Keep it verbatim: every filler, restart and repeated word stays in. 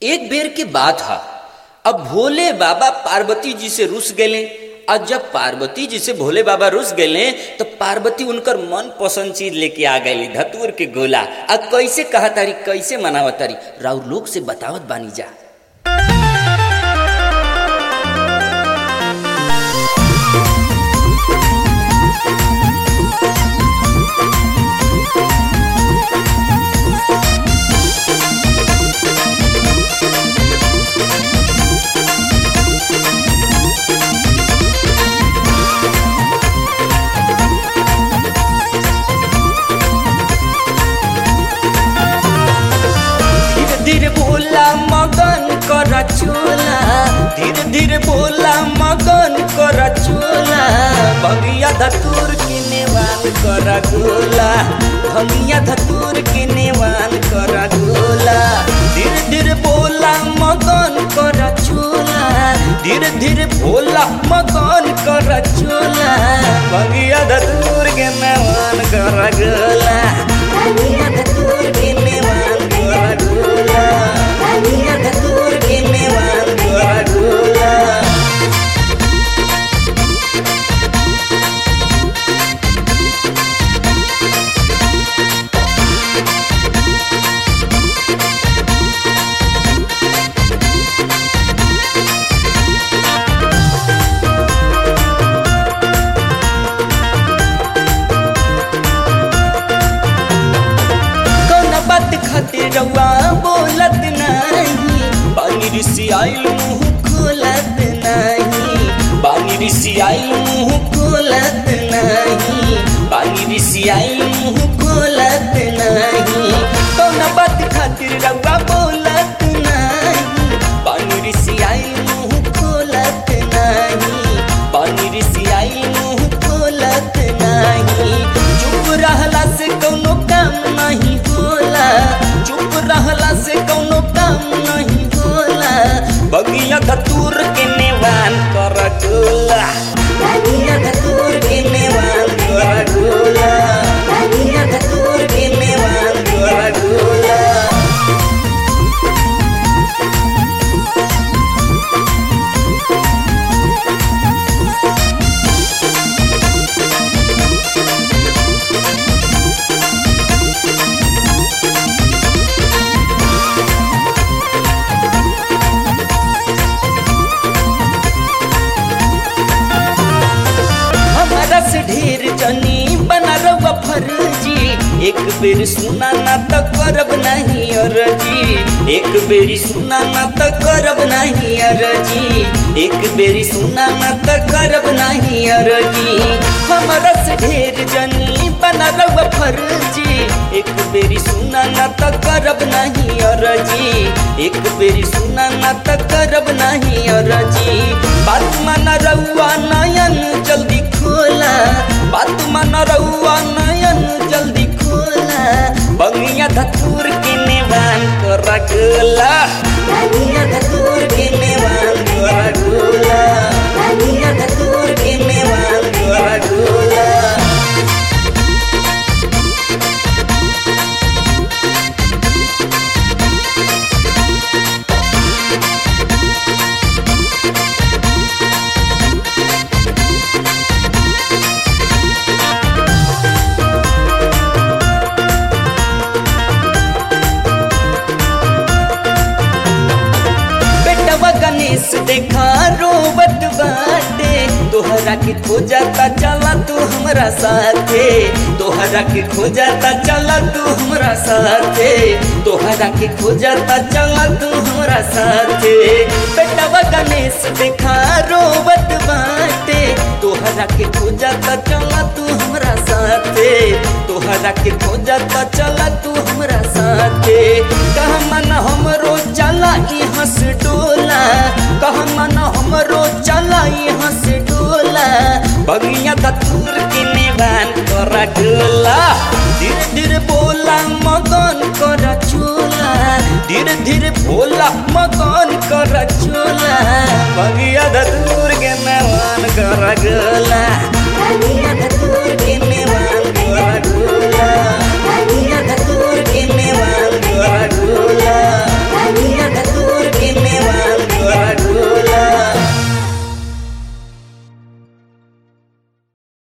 एक बेर के बात है। अब भोले बाबा पार्वती जी से रुस गए। और जब पार्वती जी से भोले बाबा रुस गए तो पार्वती उनकर मन पसंद चीज लेके आ गई, धतूर के गोला। अब कैसे कहा तारी, कैसे मनावा तारी, राउर लोग से बतावत बानी जा। धीरे बोला मगन कर चोला, धीरे धीरे बोला मगन कर चोला। भंगिया धतूर के नेवान कर गोला, भंगिया धतूर के नेवान कर गोला। धीरे धीरे बोला मगन कर चोला, धीरे धीरे बोला मगन कर चोला। भंगिया धतूर के नेवान कर गोला, भंगिया धतूर के नेवान कर गोला, भंगिया धतूर के नेवान कर गोला। खातिर रउआ बोलत नहीं, बानी ऋषि आइल मुँह खोलत नहीं, बानी ऋषि आइल मुँह खोलत नहीं, बानी ऋषि आइल मुँह खोलत नहीं। कौन बात खातिर रउआ बोलत नहीं, बानी ऋषि आइल मुँह खोलत नहीं, बानी ऋषि आइल मुँह खोलत नहीं। चुप रहला से कौनो काम नहीं होला, चुप रहला से कौनो काम नहीं होला। भंगिया धतूर के नेवान कर गोला, भंगिया धतूर के नेवान कर गोला, भंगिया धतूर के नेवान कर गोला। ढेर जनी बना रवा फर्जी, एक बेर सुना ना तो करब नहीं अरजी, एक बेरी सुना ना तो करब नहीं अरजी, एक बेरी सुना ना तो करब नहीं अरजी। हमरा से ढेर जनी बना रवा फर्जी, एक बेरी सुना ना तो करब नहीं अरजी, एक बेरी सुना ना तो करब नहीं अरजी। बात माना रउआ नयन जल्दी खोला, बात माना रउआ नयन जल्दी खोला। भंगिया धतूर के नेवान कर गोला, भंगिया धतूर के नेवान कर गोला, भंगिया धतूर के नेवान कर गोला। गणेश देखा रोबत बाटे, तोहरा के खोजता चला तू हमरा साथे, तोहरा के खोजता चला तू हमरा साथे, तोहरा के खोजता चला तू हमरा साथे। बेटवा गणेश देखा रोबत बाटे, तोहरा के खोजता चला तू हमरा साथे, तोहरा के खोजता चला तू हमरा साथे। कह मन हमरो चला यहाँ से डोला, कह मन हमरो चला यहाँ से डोला। भंगिया धतूर के नेवान कर गोला, धीरे धीरे बोला मगन कर चोला, धीरे धीरे बोला मगन कर चोला। भंगिया धतूर के नेवान कर गोला, भंगिया धतूर के नेवान कर गोला, भंगिया धतूर के नेवान